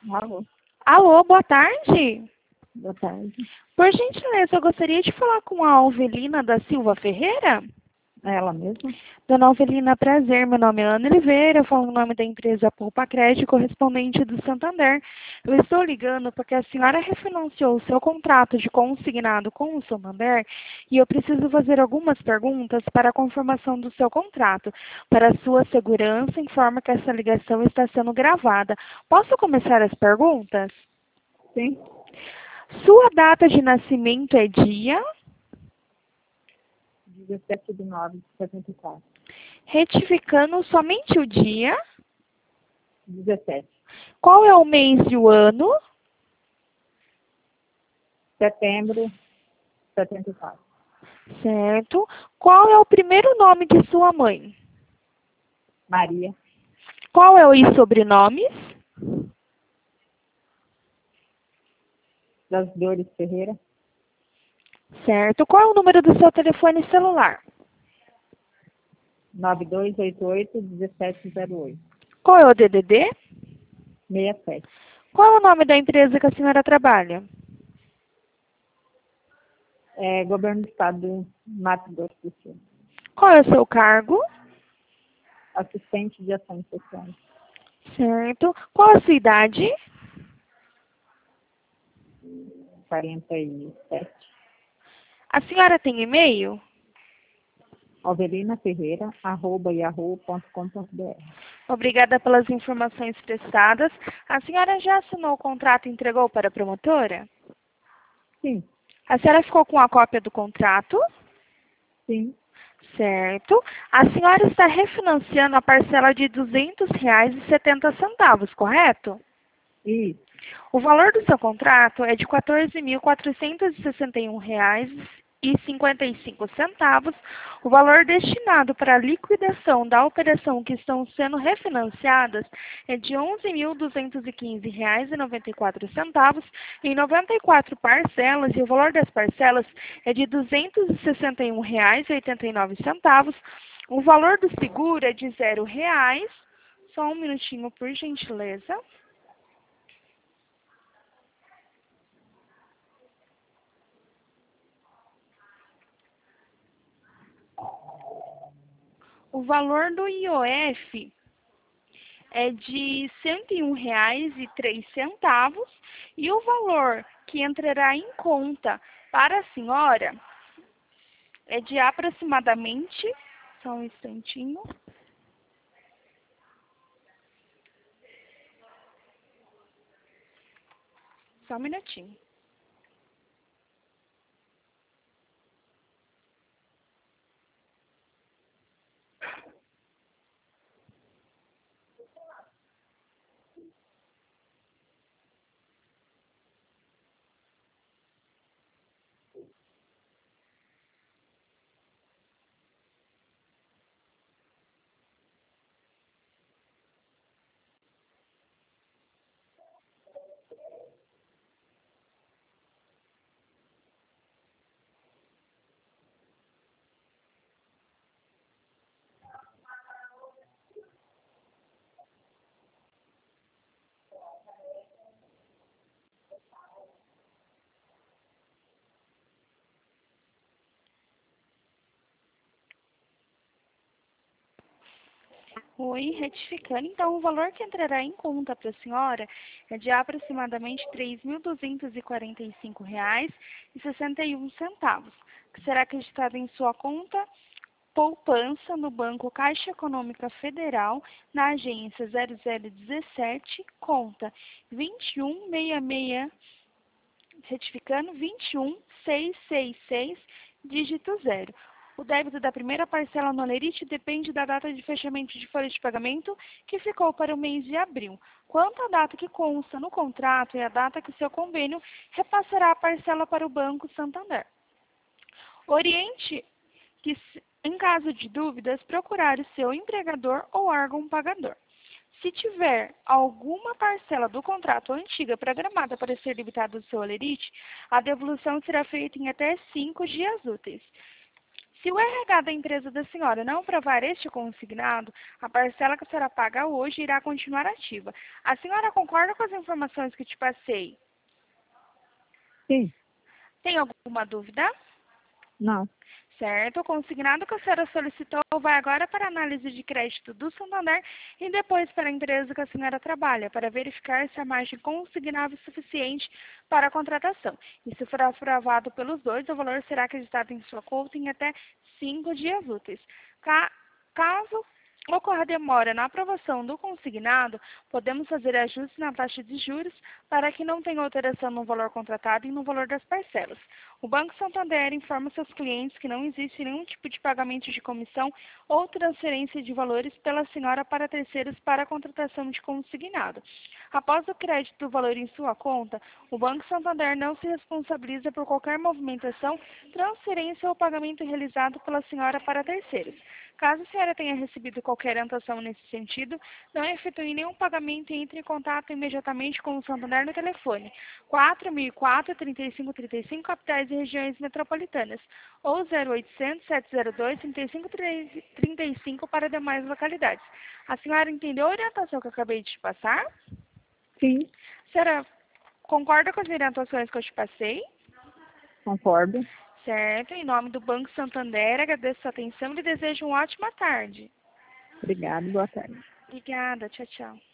Alô, Alô, boa tarde. boa tarde. Por gentileza, eu gostaria de falar com a Alvelina da Silva Ferreira. É ela mesma? Dona Alvelina, prazer. Meu nome é Ana Oliveira, eu falo no nome da empresa Poupa Crédito, correspondente do Santander. Eu estou ligando porque a senhora refinanciou o seu contrato de consignado com o Santander e eu preciso fazer algumas perguntas para a confirmação do seu contrato. Para sua segurança, informa que essa ligação está sendo gravada. Posso começar as perguntas? Sim. Sua data de nascimento é dia? 17/9/74. Retificando somente o dia. 17. Qual é o mês e o ano? Setembro, 74. Certo. Qual é o primeiro nome de sua mãe? Maria, Qual é os sobrenomes? das Dores Ferreira, Certo. Qual é o número do seu telefone celular? 9288-1708. Qual é o DDD? 67. Qual é o nome da empresa que a senhora trabalha? Governo do Estado do Mato Grosso do Sul. Qual é o seu cargo? Assistente de Ações Sociais. Certo. Qual a sua idade? 47. A senhora tem e-mail? alvelinaferreira@yahoo.com.br. Obrigada pelas informações prestadas. A senhora já assinou o contrato e entregou para a promotora? Sim, A senhora ficou com a cópia do contrato? sim. Certo. A senhora está refinanciando a parcela de R$ 200,70, correto? Isso. O valor do seu contrato é de R$ 14.461,55. O valor destinado para a liquidação da operação que estão sendo refinanciadas é de R$ 11.215,94 em 94 parcelas e o valor das parcelas é de R$ 261,89. O valor do seguro é de R$ 0. Só um minutinho, por gentileza. O valor do IOF é de R$ 101,03 e o valor que entrará em conta para a senhora é de aproximadamente, só um instantinho, só um minutinho. Oi, retificando. Então, o valor que entrará em conta para a senhora é de aproximadamente R$ 3.245,61, que será acreditado em sua conta poupança no Banco Caixa Econômica Federal, na agência 0017, conta 2166, retificando 21666, dígito 0. O débito da primeira parcela no Olerite depende da data de fechamento de folha de pagamento, que ficou para o mês de abril. Quanto à data que consta no contrato e a data que seu convênio repassará a parcela para o Banco Santander. Oriente que, em caso de dúvidas, procurar o seu empregador ou órgão pagador. Se tiver alguma parcela do contrato antiga programada para ser debitada do seu Olerite, a devolução será feita em até 5 dias úteis. Se o RH da empresa da senhora não aprovar este consignado, a parcela que a senhora paga hoje irá continuar ativa. A senhora concorda com as informações que te passei? Sim. Tem alguma dúvida? Não. Certo, o consignado que a senhora solicitou vai agora para a análise de crédito do Santander e depois para a empresa que a senhora trabalha, para verificar se a margem consignável é suficiente para a contratação. E se for aprovado pelos dois, o valor será acreditado em sua conta em até 5 dias úteis. Caso ocorra demora na aprovação do consignado, podemos fazer ajustes na taxa de juros para que não tenha alteração no valor contratado e no valor das parcelas. O Banco Santander informa seus clientes que não existe nenhum tipo de pagamento de comissão ou transferência de valores pela senhora para terceiros para a contratação de consignado. Após o crédito do valor em sua conta, o Banco Santander não se responsabiliza por qualquer movimentação, transferência ou pagamento realizado pela senhora para terceiros. Caso a senhora tenha recebido qualquer orientação nesse sentido, não efetue nenhum pagamento e entre em contato imediatamente com o Santander no telefone 4004-3535, capitais e regiões metropolitanas, ou 0800-702-3535 para demais localidades. A senhora entendeu a orientação que eu acabei de te passar? Sim. A senhora concorda com as orientações que eu te passei? Concordo. Certo, em nome do Banco Santander, agradeço a atenção e desejo uma ótima tarde. Obrigada. Boa tarde. Obrigada, tchau, tchau.